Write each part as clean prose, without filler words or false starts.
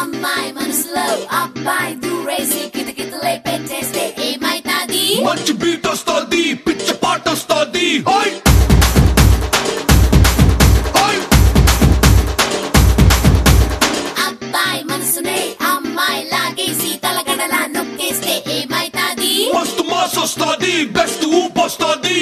అమ్మాయి మనసులో అబ్బాయి దూరేసి కితకితలే పెట్టేస్తే ఏమైతాది? మంచి బీట్ వస్తుంది, పిచ్చ పాట వస్తుంది. అబ్బాయి మనసునే అమ్మాయి లాగేసి తలగడలా నొక్కేస్తే ఏమైతాది? మస్తు మాస్ వస్తుంది, బెస్ట్ ఊపు వస్తుంది.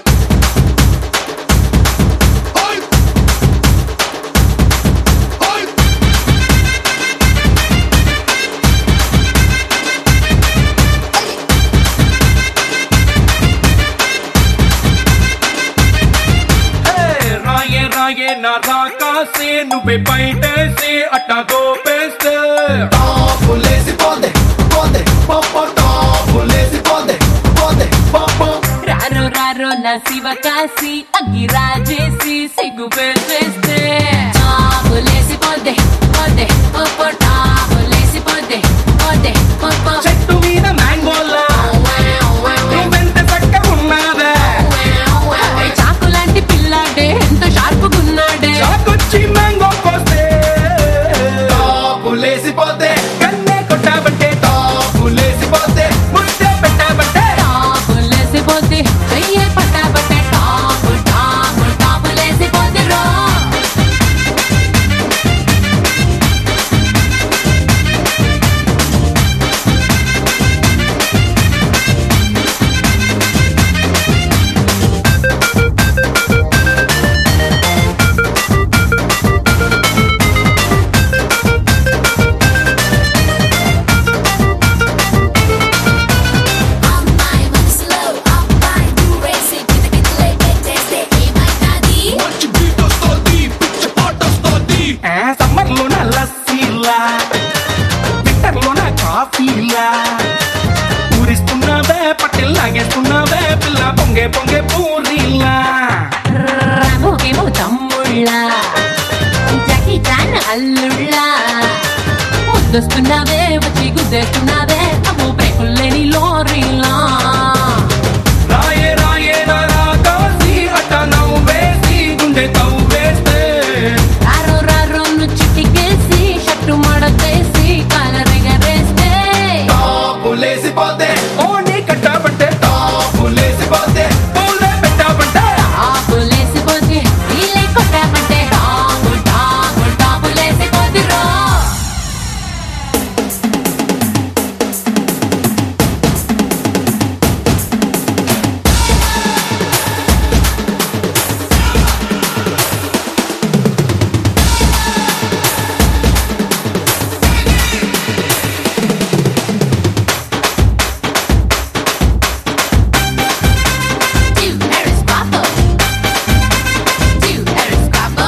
నా రాకాసే నువ్వే బయటేసి అట్టా దోపేస్తే టాపులేసి పోదే పోదే పాప, టాపులేసి పోదే పోదే పాప. రారో రారో నా శివ కాసి అగ్గి రాజేసి సిగ్గు పెట్టేస్తే టాపులేసి పోదే పోదే పాప, టాపులేసి పోదే పోదే పాప. చెట్టు మీద మ్యాంగోలా నువ్వెంత చక్కగా ఉన్నావే, చాకు లాంటి పిల్లాడే ఎంత షార్పుగున్నాడే. చాకొచ్చి మ్యాంగో కోస్తే టాపులేసి పోతే, కన్నే కొట్టాబంటే టాపులేసి పోతే, ముద్దే పెట్టాబంటే టాపులేసి పోతే, అయ్యే పట్టాబట్టే టాపు టాపు టాపులేసి పోతే రో. అమ్మాయి మనసులో అబ్బాయి దూరేసి కితకితలే పెట్టేస్తే ఏమైతాది? మంచి బీట్ వస్తుంది, పిచ్చ పాట వస్తుంది. సమ్మర్ లోన లస్సీలా, వింటర్ లోన కాఫీలా, ఊరిస్తున్నావే పట్టెల్ లాగేస్తున్నావే పిల్ల, పొంగే పొంగే పూరీలా. రామోకేమో తమ్ముళ్ళ జాకీ చాన్ అల్లుళ్ళ, ముద్దొస్తున్నావే వచ్చి గుద్దేస్తున్నావే అమ్మో బ్రేకుల్లేని లోరీలా. రాయే రాయే నా రాకాసి అట్ట నవ్వేసి గుండె తవ్వేస్తే రారో రారో చిటికేసి షట్టు మడతేసి కాలరెగరేస్తే టాపులేసి పోతే, ఓని కట్టాబంటే టాపులేసి పోతే, పూలే పెట్టాబంటే టాపులేసిపోతే నీళ్ళే కొట్టామంటే టాపు టాపు టాపులేసిపోతే రో. Do Harris Papa. Do Harris Papa.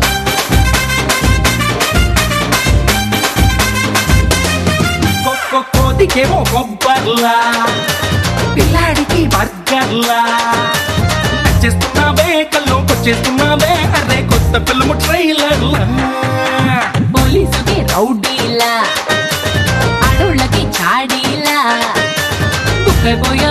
కోతికేమో కొబ్బర్లా, పిల్లాడికి బర్గర్లా, నచ్చేస్తున్నావే కల్లోకొచ్చేస్తున్నావే అరే కొత్త ఫిల్మ్ ట్రైలర్లా. పోలీసుకి రౌడీలా, ఆడోళ్ళకి చాడీలా, బుక్కైపోయా